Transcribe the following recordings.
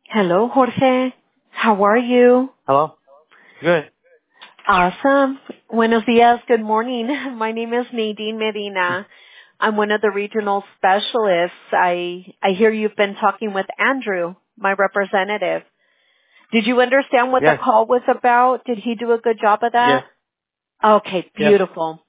Hello, Jorge. How are you? Hello? Good. Awesome. Buenos dias. Good morning. My name is Nadine Medina. I'm one of the regional specialists. I hear you've been talking with Andrew, my representative. Did you understand what the Yes. call was about? Did he do a good job of Yes. that? Okay, Yes. beautiful.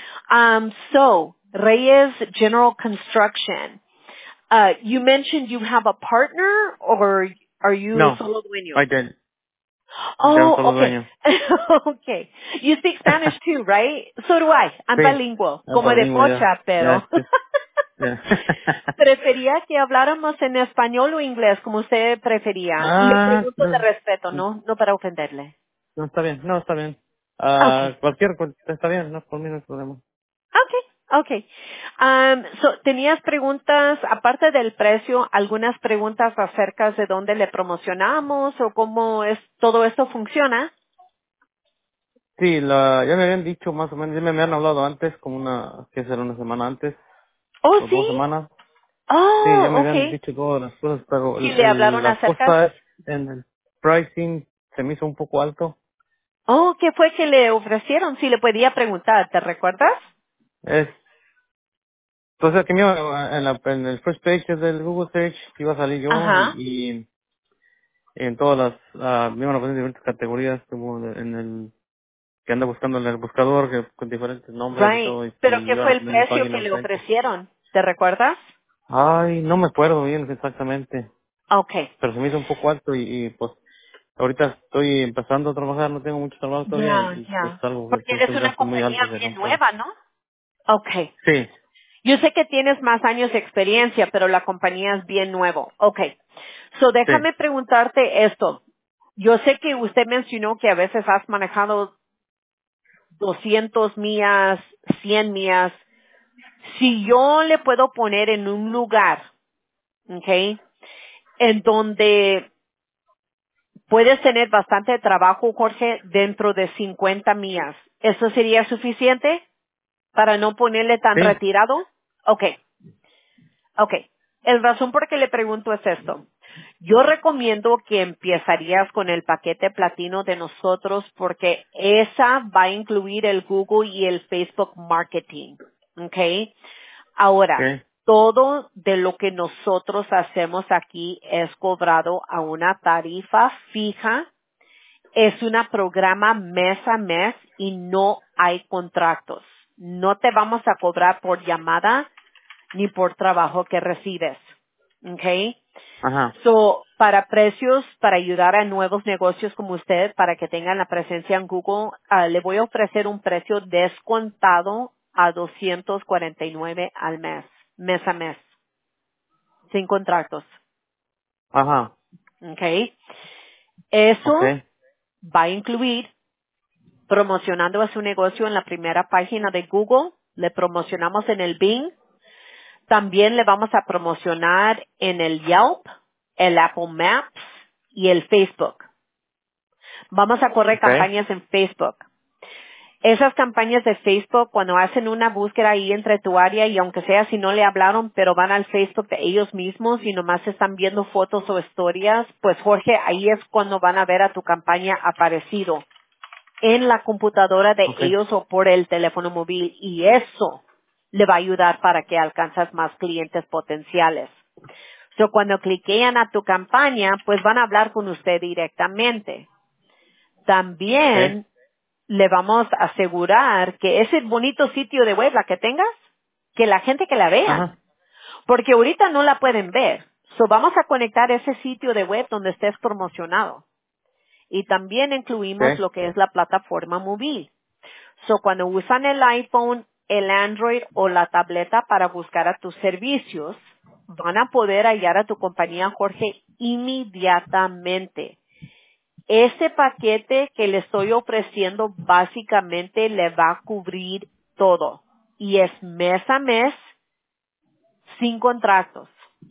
So Reyes General Construction. You mentioned you have a partner or are you No, solo dueño? I didn't. Ya un Oh, solo okay. dueño. Okay. You speak Spanish too, right? So do I. I'm Sí. bilingual. Ah, Como por de lengua ya. pocha, pero. Ya, sí. Ya. Prefería que habláramos en español o inglés, como usted prefería. Le Ah, pregunto de no, respeto, no para ofenderle. no está bien. No, está bien. Okay. Está bien, no, por mí no hay problema. Okay. Okay. ¿Tenías preguntas, aparte del precio, algunas preguntas acerca de dónde le promocionamos o cómo es todo esto funciona? Sí, ya me habían dicho más o menos, ya me habían hablado antes, como que será una semana antes, Oh, o dos sí. semanas. Sí, ya me Oh, habían okay. dicho todas las cosas, pero Sí, le hablaron la acerca. cosa es, en el pricing se me hizo un poco alto. Oh, ¿qué fue que le ofrecieron? Si le podía preguntar, ¿te recuerdas? Es Entonces aquí mismo en el first page del Google Search iba a salir yo Ajá. y en todas me iban a poner diferentes categorías como en el que anda buscando en el buscador con diferentes nombres y Right. todo ¿Pero y qué iban fue a el poner mi precio página que le enfrente. ofrecieron? ¿Te recuerdas? Ay, no me acuerdo bien exactamente, Okay. pero se me hizo un poco alto pues ahorita estoy empezando a trabajar, no tengo mucho trabajo todavía Ya, y es ya. algo que Porque se me hizo eres un una gasto muy alto compañía de bien comprar. nueva, ¿no? Okay. Sí, Yo sé que tienes más años de experiencia, pero la compañía es bien nuevo. Okay. So sí, déjame preguntarte esto. Yo sé que usted mencionó que a veces has manejado 200 millas, 100 millas. Si yo le puedo poner en un lugar, ¿ok? En donde puedes tener bastante trabajo, Jorge, dentro de 50 millas. ¿Eso sería suficiente para no ponerle tan sí, retirado? Ok, ok. El razón por que le pregunto es esto. Yo recomiendo que empezarías con el paquete platino de nosotros porque esa va a incluir el Google y el Facebook Marketing. ¿Ok? Ahora, sí, todo de lo que nosotros hacemos aquí es cobrado a una tarifa fija. Es una programa mes a mes y no hay contratos. No te vamos a cobrar por llamada ni por trabajo que recibes. ¿Ok? ajá, So, para precios, para ayudar a nuevos negocios como usted, para que tengan la presencia en Google, le voy a ofrecer un precio descontado a 249 al mes, mes a mes, sin contratos. ajá, ¿Ok? Eso okay, va a incluir promocionando a su negocio en la primera página de Google, le promocionamos en el Bing, también le vamos a promocionar en el Yelp, el Apple Maps y el Facebook. Vamos a correr okay, campañas en Facebook. Esas campañas de Facebook, cuando hacen una búsqueda ahí entre tu área y aunque sea si no le hablaron, pero van al Facebook de ellos mismos y nomás están viendo fotos o historias, pues Jorge, ahí es cuando van a ver a tu campaña aparecido en la computadora de okay, ellos o por el teléfono móvil y eso le va a ayudar para que alcanzas más clientes potenciales. So, cuando cliquean a tu campaña, pues van a hablar con usted directamente. okay, También le vamos a asegurar que ese bonito sitio de web, la que tengas, que la gente que la vean, ajá, porque ahorita no la pueden ver. So, vamos a conectar ese sitio de web donde estés promocionado. Y también incluimos okay, lo que es la plataforma móvil. So, cuando usan el iPhone, el Android o la tableta para buscar a tus servicios, van a poder hallar a tu compañía, Jorge, inmediatamente. Ese paquete que le estoy ofreciendo básicamente le va a cubrir todo. Y es mes a mes sin contratos.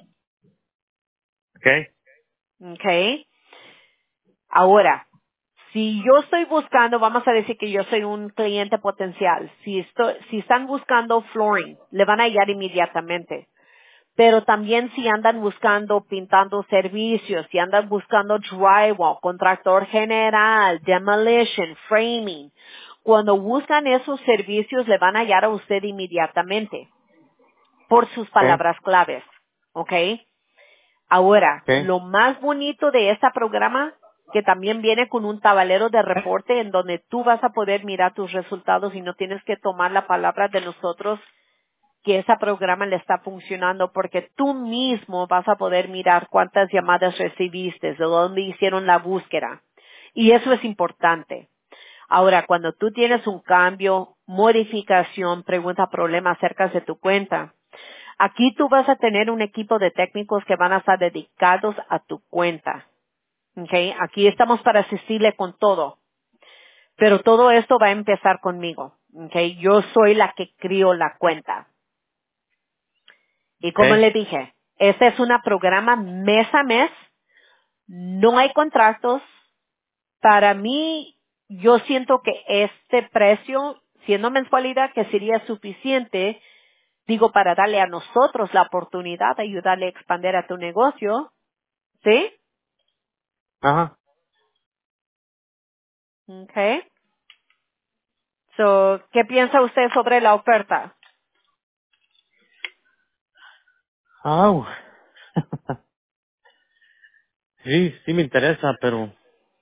okay. ¿Ok? Ahora, si yo estoy buscando, vamos a decir que yo soy un cliente potencial. Si están buscando flooring, le van a hallar inmediatamente. Pero también si andan buscando pintando servicios, si andan buscando drywall, contractor general, demolition, framing, cuando buscan esos servicios le van a hallar a usted inmediatamente por sus Okay. palabras claves. ¿Ok? Ahora, Okay. lo más bonito de este programa, que también viene con un tablero de reporte en donde tú vas a poder mirar tus resultados y no tienes que tomar la palabra de nosotros que ese programa le está funcionando porque tú mismo vas a poder mirar cuántas llamadas recibiste, de dónde hicieron la búsqueda. Y eso es importante. Ahora, cuando tú tienes un cambio, modificación, pregunta, problema acerca de tu cuenta, aquí tú vas a tener un equipo de técnicos que van a estar dedicados a tu cuenta. ¿Ok? Aquí estamos para asistirle con todo. Pero todo esto va a empezar conmigo. ¿Ok? Yo soy la que crío la cuenta. Y como Okay. le dije, este es un programa mes a mes, no hay contratos. Para mí, yo siento que este precio, siendo mensualidad, que sería suficiente, digo, para darle a nosotros la oportunidad de ayudarle a expandir a tu negocio, ¿sí? Ajá. Okay. So, ¿qué piensa usted sobre la oferta? Au. Sí, sí me interesa, pero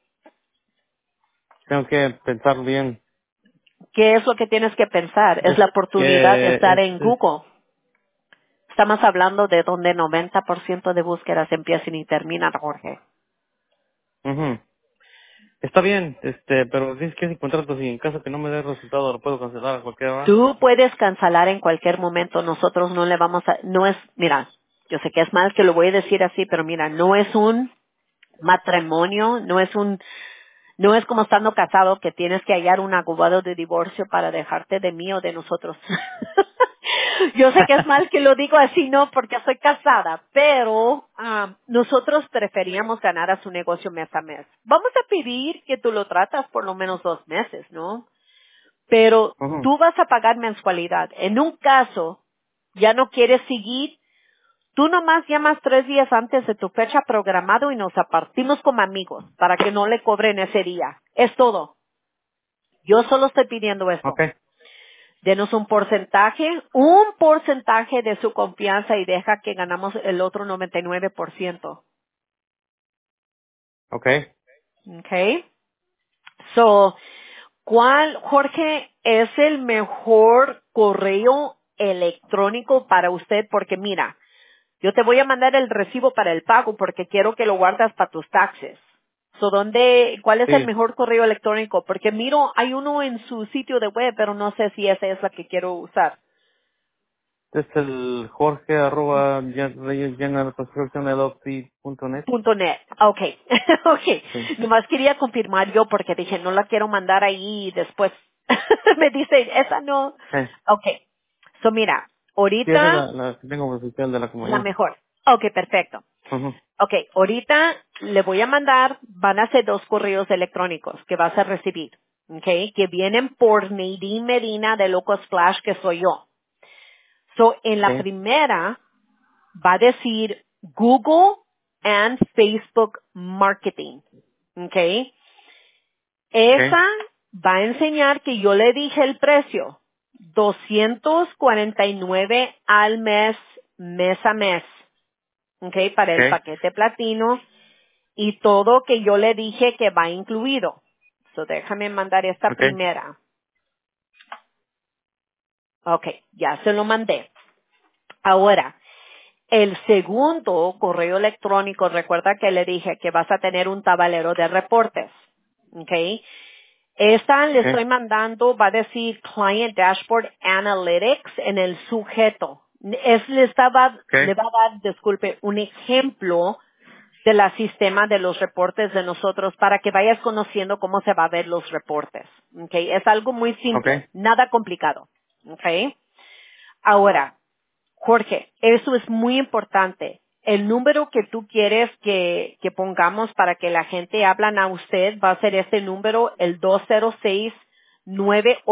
tengo que pensar bien. ¿Qué es lo que tienes que pensar? Es Es la oportunidad de que estar en Google. Estamos hablando de donde 90% de búsquedas empiezan y terminan, Jorge. ujú. Está bien, pero dices que es un contrato, si en caso que no me dé resultado lo puedo cancelar a cualquier hora. Tú puedes cancelar en cualquier momento. Nosotros no le vamos a, no es, mira, yo sé que es mal que lo voy a decir así, pero mira, no es un matrimonio, no es como estando casado que tienes que hallar un abogado de divorcio para dejarte de mí o de nosotros. Yo sé que es mal que lo digo así, no, porque soy casada, pero nosotros preferíamos ganar a su negocio mes a mes. Vamos a pedir que tú lo tratas por lo menos 2 meses, ¿no? Pero Ujú. tú vas a pagar mensualidad. En un caso, ya no quieres seguir, tú nomás llamas 3 días antes de tu fecha programado y nos apartimos como amigos para que no le cobren ese día. Es todo. Yo solo estoy pidiendo esto. Okay. Denos un porcentaje de su confianza y deja que ganamos el otro 99%. Okay. Okay. So, ¿cuál, Jorge, es el mejor correo electrónico para usted? Porque mira, yo te voy a mandar el recibo para el pago porque quiero que lo guardas para tus taxes. So, ¿cuál es el Sí, mejor correo electrónico? Porque miro, hay uno en su sitio de web, pero no sé si esa es la que quiero usar. es el Jorge arroba generalconstructionllc.net. .net. Okay. Okay. Sí. Nomás quería confirmar yo porque dije, no la quiero mandar ahí y después me dice, esa no. Okay. So mira, Sí, esa es ahorita la que tengo oficial de la la compañía. mejor. Okay, perfecto. Ujú. Okay, ahorita le voy a mandar, van a ser 2 correos electrónicos que vas a recibir. Okay, que vienen por Nadine Medina de Locos Flash, que soy yo. So, en la Okay. primera va a decir Google and Facebook Marketing. ¿Ok? Okay. Esa va a enseñar que yo le dije el precio. 249 al mes a mes. ¿Ok? Para el Okay. paquete platino y todo que yo le dije que va incluido. So, déjame mandar esta Okay. primera. Ok, ya se lo mandé. Ahora, el segundo correo electrónico, recuerda que le dije que vas a tener un tablero de reportes. ¿Ok? Esta le Okay. estoy mandando, va a decir Client Dashboard Analytics en el sujeto. Okay. Le va a dar, disculpe, un ejemplo de la sistema de los reportes de nosotros para que vayas conociendo cómo se va a ver los reportes. ¿Ok? Es algo muy simple, Okay. nada complicado. ¿Ok? Ahora, Jorge, eso es muy importante. El número que tú quieres que pongamos para que la gente hablan a usted va a ser este número, el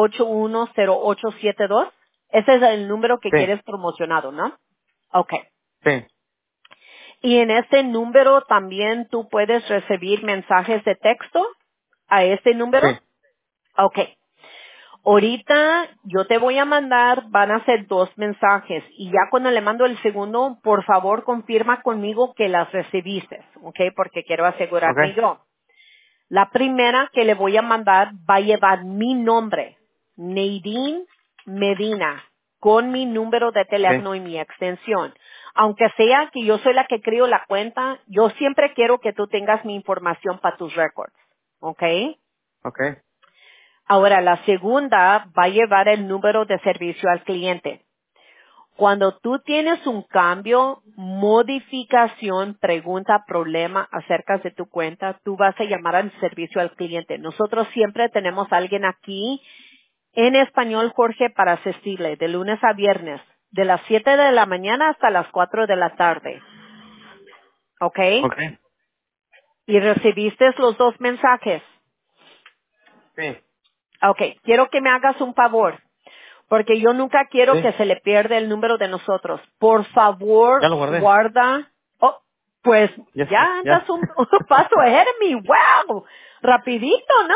206-981-0872. Ese es el número que Sí. quieres promocionado, ¿no? Okay. Sí. Y en este número también tú puedes recibir mensajes de texto a este número. Sí. Ok. Ahorita yo te voy a mandar, van a ser 2 mensajes y ya cuando le mando el segundo, por favor confirma conmigo que las recibiste, ok, porque quiero asegurarme Okay. yo. La primera que le voy a mandar va a llevar mi nombre, Nadine Medina, con mi número de Okay. teléfono y mi extensión. Aunque sea que yo soy la que creo la cuenta, yo siempre quiero que tú tengas mi información para tus records, ¿ok? Okay. Ahora, la segunda va a llevar el número de servicio al cliente. Cuando tú tienes un cambio, modificación, pregunta, problema acerca de tu cuenta, tú vas a llamar al servicio al cliente. Nosotros siempre tenemos a alguien aquí en español, Jorge, para asistirle de lunes a viernes, de las 7 de la mañana hasta las 4 de la tarde. ¿Ok? Okay. Y recibiste los 2 mensajes. Sí. Ok, quiero que me hagas un favor. Porque yo nunca quiero que Sí. se le pierda el número de nosotros. Por favor, Ya lo guardé. guarda. Oh, pues Ya está. ya Ya. andas un paso ahead of me. Wow, rapidito, ¿no?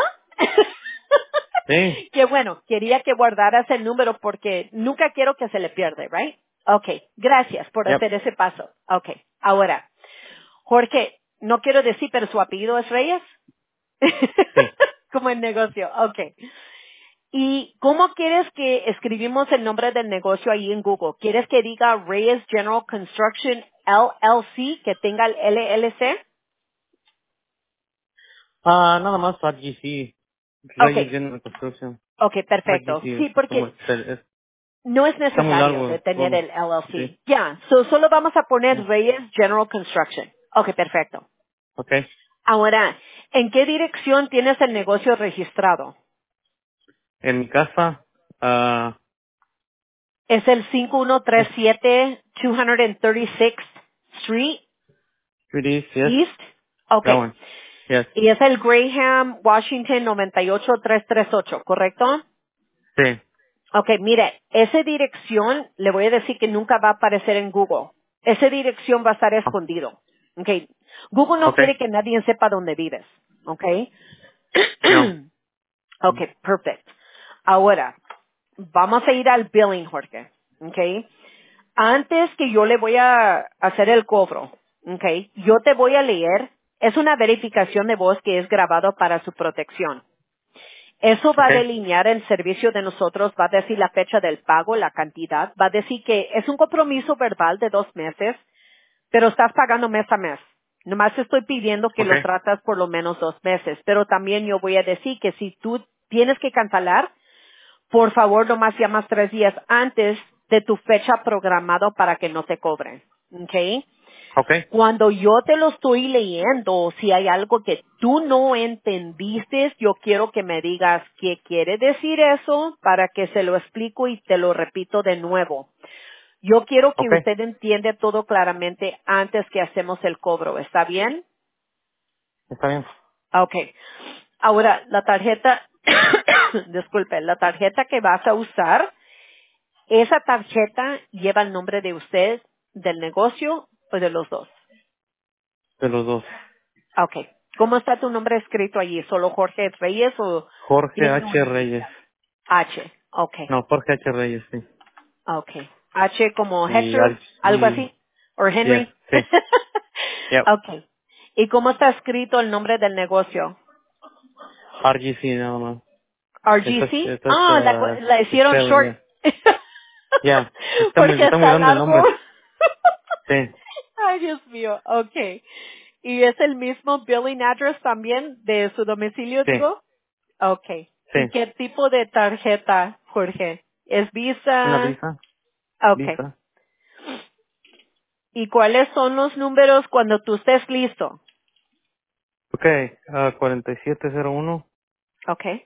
Sí. Qué bueno, quería que guardaras el número porque nunca quiero que se le pierda, right? Okay, gracias por Yep. hacer ese paso. Okay, ahora, Jorge, no quiero decir, pero su apellido es Reyes. Sí. Como el negocio, okay. ¿Y cómo quieres que escribimos el nombre del negocio ahí en Google? ¿Quieres que diga Reyes General Construction LLC, que tenga el LLC? Nada más RGC. Reyes Okay, General Construction. okay, perfecto. RGC. Sí, Como porque no es está muy necesario de largo tener todo. el LLC. Sí. Ya, solo vamos a poner Reyes General Construction. Okay, perfecto. Okay. Ahora, ¿en qué dirección tienes el negocio registrado? En mi casa, Es el es 5137 236th Street pretty, yes. East. That Okay. one. Yes. Y es el Graham, Washington 98338, ¿correcto? Sí. Ok, mire, esa dirección le voy a decir que nunca va a aparecer en Google. Esa dirección va a estar Ah, escondido. Ok. Google no okay. quiere que nadie sepa dónde vives. Ok. No. ok, perfect. Ahora, vamos a ir al billing, Jorge. Ok. Antes que yo le voy a hacer el cobro, ok, yo te voy a leer, es una verificación de voz que es grabado para su protección. Eso va a Okay. delinear el servicio de nosotros, va a decir la fecha del pago, la cantidad, va a decir que es un compromiso verbal de 2 meses, pero estás pagando mes a mes. Nomás estoy pidiendo que lo Okay. tratas por lo menos 2 meses, pero también yo voy a decir que si tú tienes que cancelar, por favor, nomás llamas 3 días antes de tu fecha programada para que no te cobren. ¿Ok? Okay. Cuando yo te lo estoy leyendo, si hay algo que tú no entendiste, yo quiero que me digas qué quiere decir eso para que se lo explico y te lo repito de nuevo. Yo quiero que Okay. usted entienda todo claramente antes que hacemos el cobro. ¿Está bien? Está bien. Ok. Ahora, la tarjeta, disculpe, la tarjeta que vas a usar, esa tarjeta lleva el nombre de usted, del negocio o de los dos. De los dos. Okay. ¿Cómo está tu nombre escrito allí? ¿Solo Jorge Reyes o Jorge tiene H. una Reyes. inicial? H. Okay. No, Jorge H. Reyes, sí. Okay. H como Y, Hector, algo y, así. ¿O yes, Henry? sí. Yep. okay. ¿Y cómo está escrito el nombre del negocio? RGC nada más. RGC. Esta Ah, la hicieron spelling, short. yeah. Yeah. Porque Está muy está grande el largo. nombre. Sí. Ay, Dios mío. Okay. ¿Y es el mismo billing address también de su domicilio, Sí. digo? Okay. Sí. ¿Y qué tipo de tarjeta, Jorge? ¿Es Una Visa? visa. Okay. Visa. ¿Y cuáles son los números cuando tú estés listo? Okay. 4701, Okay.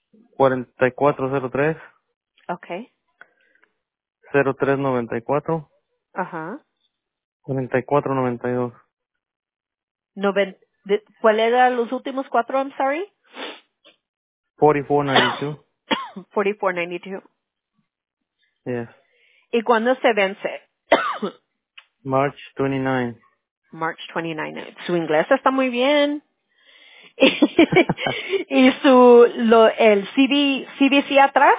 4403, Okay. 0394, Ajá. 4492, ¿Cuál eran los últimos 4? I'm sorry. 4492. 4492. Yes. ¿Y cuándo se vence? March 29. March 29. Su inglés está muy bien. Y el CBC atrás,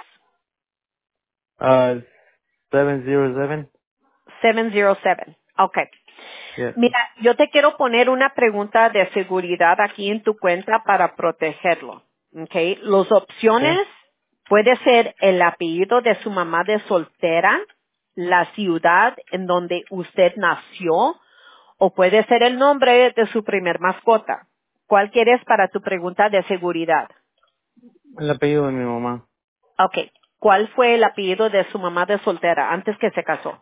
uh, 707. 707. Okay. Yes. Mira, yo te quiero poner una pregunta de seguridad aquí en tu cuenta para protegerlo. Okay. Las opciones Sí. puede ser el apellido de su mamá de soltera, la ciudad en donde usted nació, o puede ser el nombre de su primer mascota. ¿Cuál quieres para tu pregunta de seguridad? El apellido de mi mamá. Okay. ¿Cuál fue el apellido de su mamá de soltera antes que se casó?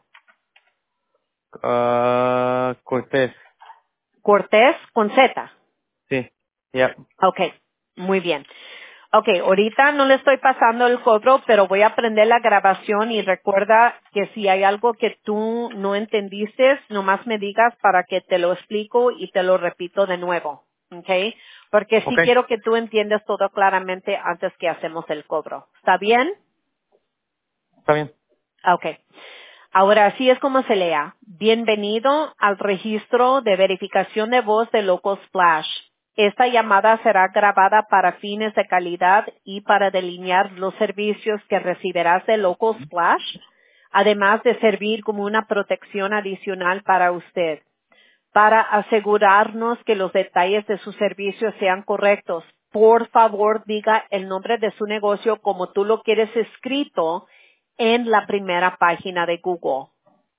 Cortés. Cortés con Z. Sí. Ya. Okay. Muy bien. Okay, ahorita no le estoy pasando el cobro, pero voy a prender la grabación y recuerda que si hay algo que tú no entendiste, nomás me digas para que te lo explico y te lo repito de nuevo. Okay? Porque sí Okay. quiero que tú entiendas todo claramente antes que hacemos el cobro. ¿Está bien? Está bien. Okay. Ahora, así es como se lea. Bienvenido al registro de verificación de voz de Local Splash. Esta llamada será grabada para fines de calidad y para delinear los servicios que recibirás de Local Splash, además de servir como una protección adicional para usted. Para asegurarnos que los detalles de su servicio sean correctos, por favor diga el nombre de su negocio como tú lo quieres escrito en la primera página de Google.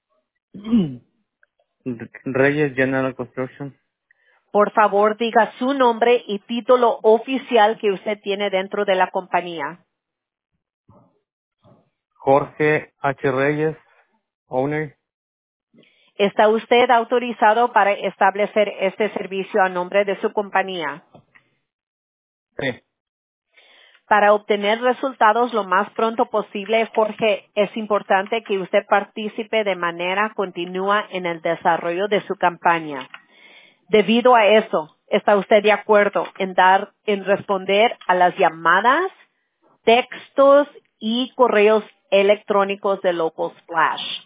Reyes General Construction. Por favor diga su nombre y título oficial que usted tiene dentro de la compañía. Jorge H. Reyes, owner. ¿Está usted autorizado para establecer este servicio a nombre de su compañía? Sí. Para obtener resultados lo más pronto posible, Jorge, es importante que usted participe de manera continua en el desarrollo de su campaña. Debido a eso, ¿está usted de acuerdo en responder a las llamadas, textos y correos electrónicos de Local Splash?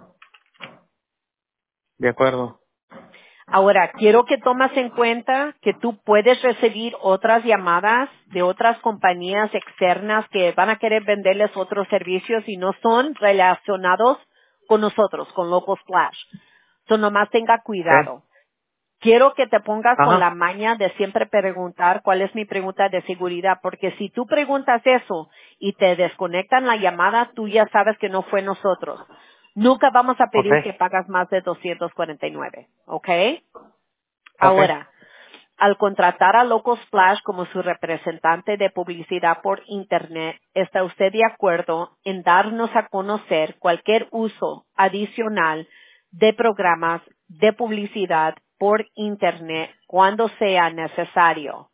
De acuerdo. Ahora, quiero que tomes en cuenta que tú puedes recibir otras llamadas de otras compañías externas que van a querer venderles otros servicios y no son relacionados con nosotros, con Local Splash. So, nomás tenga Okay. cuidado. Quiero que te pongas con la Ajá. maña de siempre preguntar cuál es mi pregunta de seguridad, porque si tú preguntas eso y te desconectan la llamada, tú ya sabes que no fue nosotros. Nunca vamos a pedir Okay. que pagas más de 249, ¿ok? Okay. Ahora, al contratar a Local Splash como su representante de publicidad por Internet, ¿está usted de acuerdo en darnos a conocer cualquier uso adicional de programas de publicidad por Internet cuando sea necesario?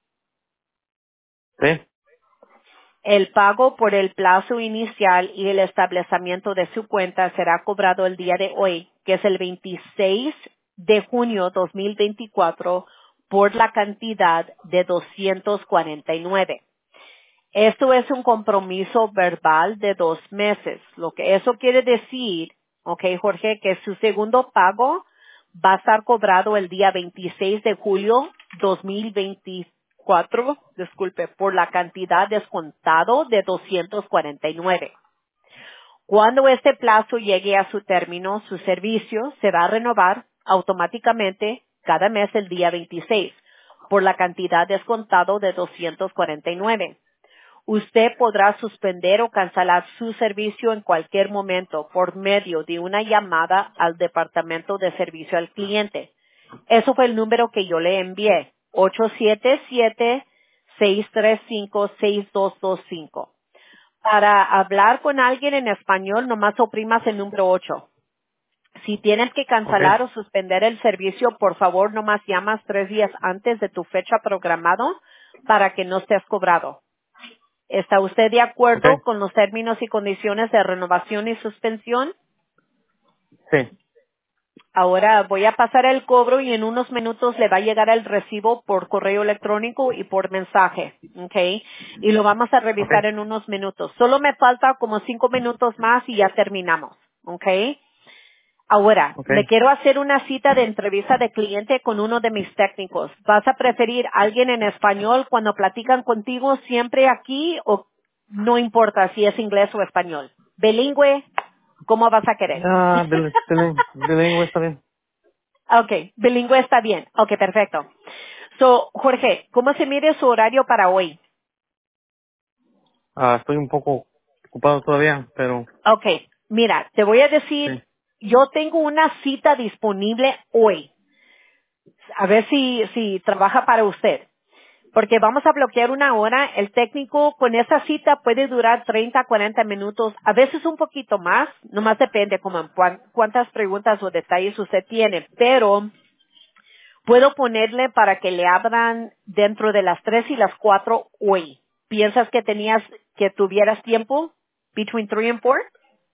Sí. El pago por el plazo inicial y el establecimiento de su cuenta será cobrado el día de hoy, que es el 26 de junio 2024, por la cantidad de 249. Esto es un compromiso verbal de 2 meses. Lo que eso quiere decir, ok, Jorge, que su segundo pago va a estar cobrado el día 26 de julio 2024, disculpe, por la cantidad descontado de 249. Cuando este plazo llegue a su término, su servicio se va a renovar automáticamente cada mes el día 26 por la cantidad descontado de 249. Usted podrá suspender o cancelar su servicio en cualquier momento por medio de una llamada al Departamento de Servicio al Cliente. Eso fue el número que yo le envié, 877-635-6225. Para hablar con alguien en español, nomás oprimas el número 8. Si tienes que cancelar Okay. o suspender el servicio, por favor, nomás llamas 3 días antes de tu fecha programado para que no estés cobrado. ¿Está usted de Okay. acuerdo con los términos y condiciones de renovación y suspensión? Sí. Ahora voy a pasar el cobro y en unos minutos le va a llegar el recibo por correo electrónico y por mensaje, ¿ok? Y lo vamos a revisar Okay. en unos minutos. Solo me falta como 5 minutos más y ya terminamos, ¿ok? Ahora, Okay. le quiero hacer una cita de entrevista de cliente con uno de mis técnicos. ¿Vas a preferir alguien en español cuando platican contigo siempre aquí o no importa si es inglés o español? ¿Bilingüe? ¿Cómo vas a querer? Bilingüe está bien. Okay, bilingüe está bien. Okay, perfecto. So, Jorge, ¿cómo se mide su horario para hoy? Estoy un poco ocupado todavía, pero Okay, mira, te voy a decir, sí. yo tengo una cita disponible hoy. A ver si trabaja para usted. Porque vamos a bloquear una hora. El técnico con esa cita puede durar 30, 40 minutos, a veces un poquito más. Nomás depende como en cuántas preguntas o detalles usted tiene. Pero puedo ponerle para que le abran dentro de las 3 y las 4 hoy. ¿Piensas que tuvieras tiempo? Between 3 and 4?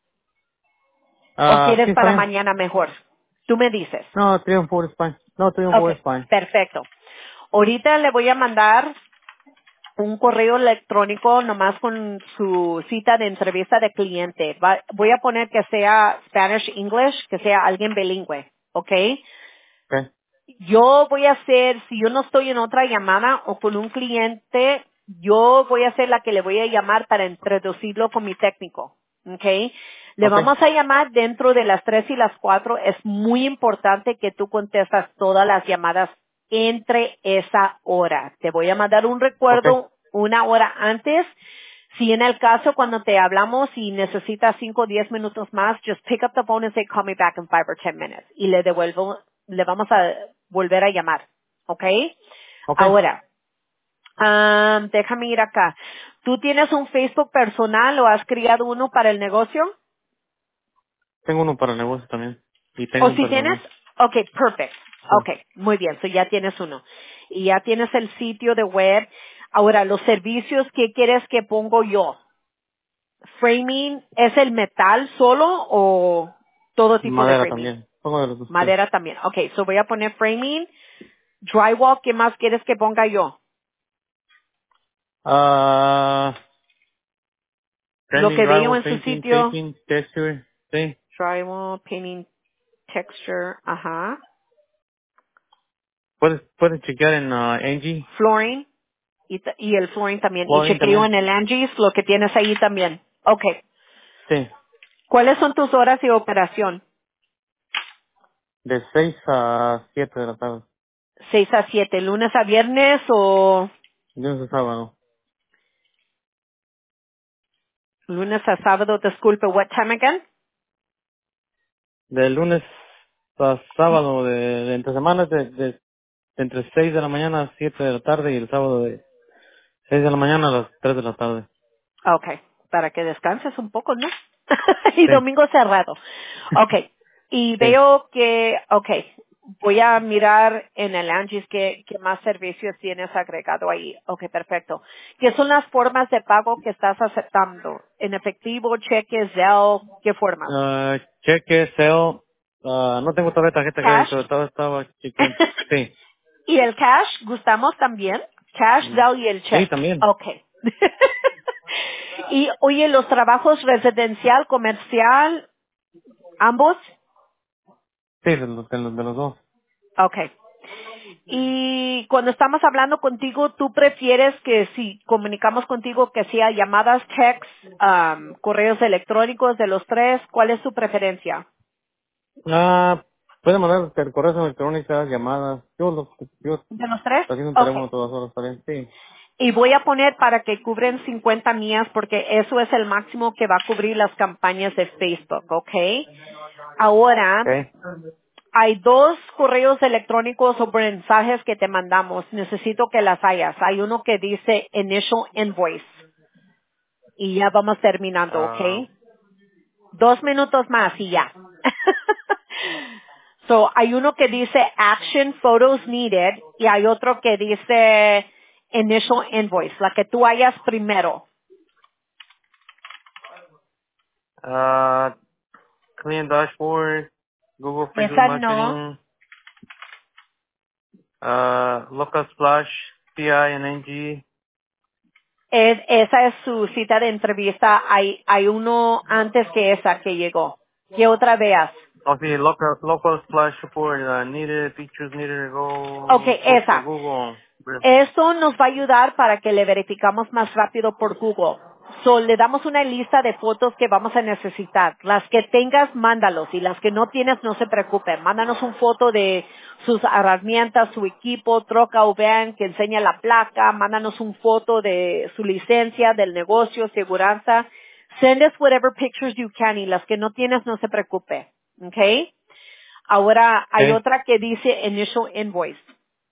¿O Sí, quieres está para bien. mañana mejor? Tú me dices. No, 3 and 4 is fine. No, 3 and 4 Okay, is fine. perfecto. Ahorita le voy a mandar un correo electrónico nomás con su cita de entrevista de cliente. Voy a poner que sea Spanish English, que sea alguien bilingüe, ¿ok? Okay. Yo voy a hacer, si yo no estoy en otra llamada o con un cliente, yo voy a ser la que le voy a llamar para introducirlo con mi técnico, ¿ok? Le Okay. vamos a llamar dentro de las 3 y las 4. Es muy importante que tú contestas todas las llamadas entre esa hora. Te voy a mandar un Okay. recuerdo una hora antes. Si en el caso cuando te hablamos y necesitas 5 o 10 minutos más, just pick up the phone and say call me back in 5 or 10 minutes. Y le vamos a volver a llamar. ¿Ok? Okay. Ahora, déjame ir acá. ¿Tú tienes un Facebook personal o has creado uno para el negocio? Tengo uno para el negocio también. Y tengo ¿O un si tienes? personal. Ok, perfect. Sí. Ok, muy bien. So ya tienes uno. Y ya tienes el sitio de web. Ahora, los servicios, ¿qué quieres que pongo yo? ¿Framing es el metal solo o todo tipo de Madera framing? también. Pongo de los dos, sí. Madera también. Ok, so voy a poner framing. Drywall, ¿qué más quieres que ponga yo? Ah, Lo Framing, que veo drywall, en su painting, sitio. shaping, texture. Sí. Drywall, painting, texture, ajá. Puedes chequear en Angie. Flooring. Y el flooring también. Y Flooring chequeo también. en el Angie's lo que tienes ahí también. Ok. Sí. ¿Cuáles son tus horas de operación? De 6 a 7 de la tarde. 6 a 7, lunes a viernes o Lunes a sábado. lunes a sábado, disculpe, what time again? De lunes a sábado, de entre semanas, de entre 6 de la mañana a 7 de la tarde y el sábado de 6 de la mañana a las 3 de la tarde. Okay, para que descanses un poco, ¿no? Y Sí, domingo cerrado. Okay, y sí. veo que, okay, voy a mirar en el Angie's qué más servicios tienes agregado ahí. Okay, perfecto. ¿Qué son las formas de pago que estás aceptando? ¿En efectivo, cheque, Zelle? ¿Qué formas? Cheque, SEO. No tengo todavía tarjeta de Cash. crédito, estaba chequeando. Sí. ¿Y el cash? ¿Gustamos también? Cash, Mm. Zelle y el Sí, check. también. Okay. Y oye, los trabajos residencial, comercial, ambos. Sí, de los dos. Okay. Y cuando estamos hablando contigo, ¿tú prefieres que si comunicamos contigo que sea llamadas, texts, correos electrónicos de los tres? ¿Cuál es tu preferencia? Puede mandar correos electrónicas, llamadas. Yo ¿De los tres? haciendo un Okay. teléfono todas horas también. Sí. Y voy a poner para que cubren 50 millas porque eso es el máximo que va a cubrir las campañas de Facebook, ¿ok? Ahora, Okay. hay dos correos electrónicos o mensajes que te mandamos. Necesito que las hayas. Hay uno que dice Initial Invoice. Y ya vamos terminando, ¿ok? Ah, 2 minutos más y ya. So, hay uno que dice Action Photos Needed y hay otro que dice Initial Invoice, la que tú hayas primero. ah, Clean Dashboard, Google Facebook Esa no. Marketing, Local Splash, CI and NG. Esa es su cita de entrevista. Hay uno antes que esa que llegó. ¿Qué otra veas? Oh, sí, local splash support needed, pictures needed, go, Okay, go for esa. Google. Esto nos va a ayudar para que le verificamos más rápido por Google. So, le damos una lista de fotos que vamos a necesitar. Las que tengas, mándalos. Y las que no tienes, no se preocupen. Mándanos una foto de sus herramientas, su equipo, troca o van, que enseña la placa. Mándanos una foto de su licencia, del negocio, seguranza. Send us whatever pictures you can. Y las que no tienes, no se preocupe. Okay? Ahora, hay Okay. otra que dice initial invoice.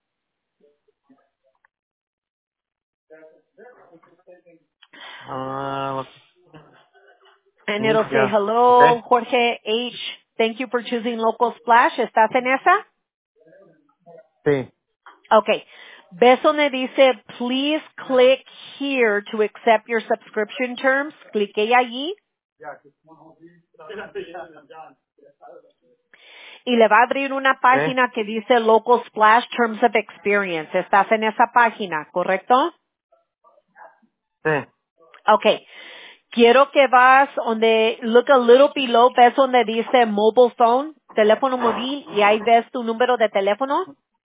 And it'll say, Yeah. hello, Okay. Jorge H. Thank you for choosing Local Splash. ¿Estás en esa? Sí. Okay. ¿Ves donde dice, please click here to accept your subscription terms? Cliqué allí y le va a abrir una Okay. página que dice Local Splash Terms of Experience. ¿Estás en esa página, correcto? Sí. Okay. Quiero que vas donde, look a little below, ves donde dice mobile phone, teléfono móvil, y ahí ves tu número de teléfono.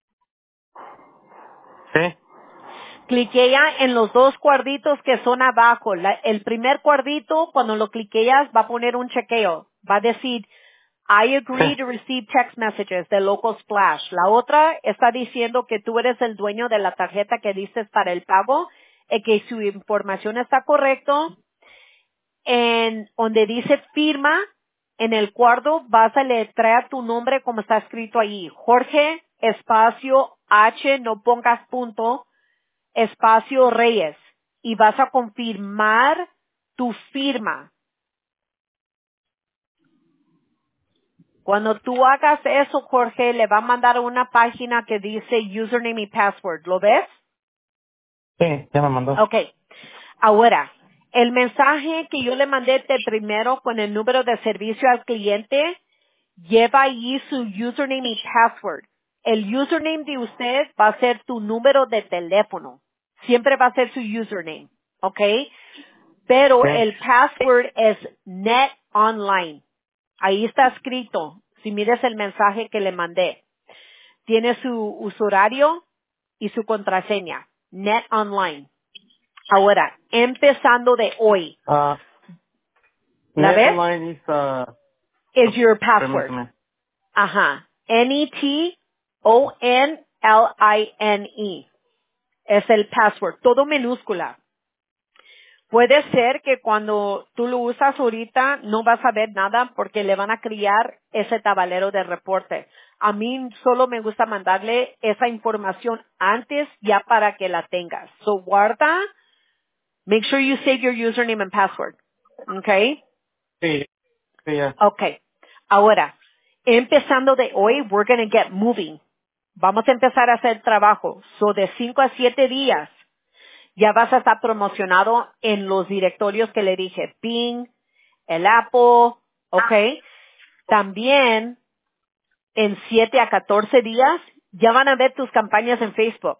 Sí. Cliquea en los dos cuadritos que son abajo. El primer cuadrito, cuando lo cliqueas, va a poner un chequeo. Va a decir, I agree Sí. to receive text messages de Local Splash. La otra está diciendo que tú eres el dueño de la tarjeta que dices para el pago y que su información está correcto. En donde dice firma, en el cuadro vas a letrear tu nombre como está escrito ahí. Jorge, espacio, H, no pongas punto, espacio Reyes, y vas a confirmar tu firma. Cuando tú hagas eso, Jorge, le va a mandar una página que dice username y password. ¿Lo ves? Sí, ya me mandó. Ok. Ahora, el mensaje que yo le mandé de primero con el número de servicio al cliente lleva ahí su username y password. El username de usted va a ser tu número de teléfono. Siempre va a ser su username. ¿Ok? Pero Okay. el password es net online. Ahí está escrito. Si miras el mensaje que le mandé, tiene su usuario y su contraseña. Net online. Ahora, empezando de hoy, Uh, ¿la net ves? online is, Is your password. permíteme. Ajá. NETONLINE. Es el password. Todo minúscula. Puede ser que cuando tú lo usas ahorita no vas a ver nada porque le van a crear ese tablero de reporte. A mí solo me gusta mandarle esa información antes ya para que la tengas. So guarda, make sure you save your username and password. Okay? Sí, sí, ya. Okay. Ahora, empezando de hoy, we're going to get moving. Vamos a empezar a hacer trabajo. So de 5 a 7 días ya vas a estar promocionado en los directorios que le dije, Bing, el Apple, ¿ok? También en 7 a 14 días ya van a ver tus campañas en Facebook.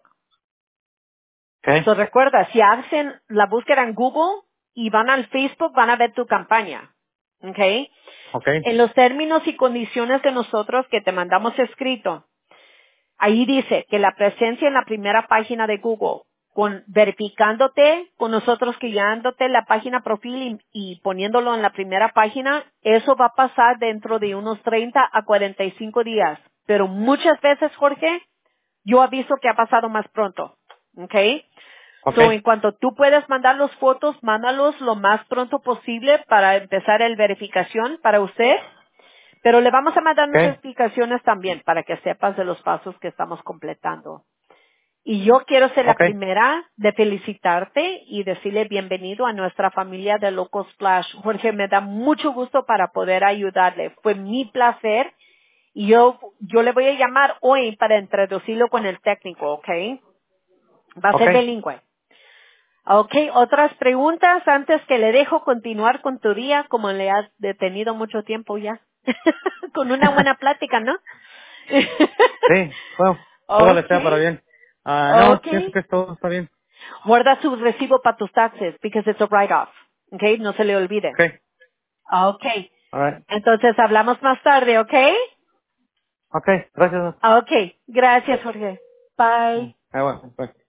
Okay. So recuerda, si hacen la búsqueda en Google y van al Facebook, van a ver tu campaña, ¿ok? Okay. En los términos y condiciones de nosotros que te mandamos escrito, ahí dice que la presencia en la primera página de Google, verificándote, con nosotros guiándote la página profil y poniéndolo en la primera página, eso va a pasar dentro de unos 30 a 45 días. Pero muchas veces, Jorge, yo aviso que ha pasado más pronto. ¿Ok? So, Okay. en cuanto tú puedas mandar las fotos, mándalos lo más pronto posible para empezar el verificación para usted. Pero le vamos a mandar unas Okay. explicaciones también para que sepas de los pasos que estamos completando. Y yo quiero ser la Okay. primera de felicitarte y decirle bienvenido a nuestra familia de Local Splash. Jorge, me da mucho gusto para poder ayudarle. Fue mi placer y yo le voy a llamar hoy para introducirlo con el técnico, ¿ok? Va a ser Okay. bilingüe. Ok, otras preguntas antes que le dejo continuar con tu día, como le has detenido mucho tiempo ya. Con una buena plática, ¿no? Sí, bueno, ojalá sea para Okay, bien. No, pienso okay. que todo está bien. Guarda su recibo para tus taxes because it's a write-off. Okay, no se le olvide. Okay. Okay. Alright. Entonces hablamos más tarde, ¿ok? Okay, gracias. Ok, gracias, Jorge. Bye. Bueno, pues.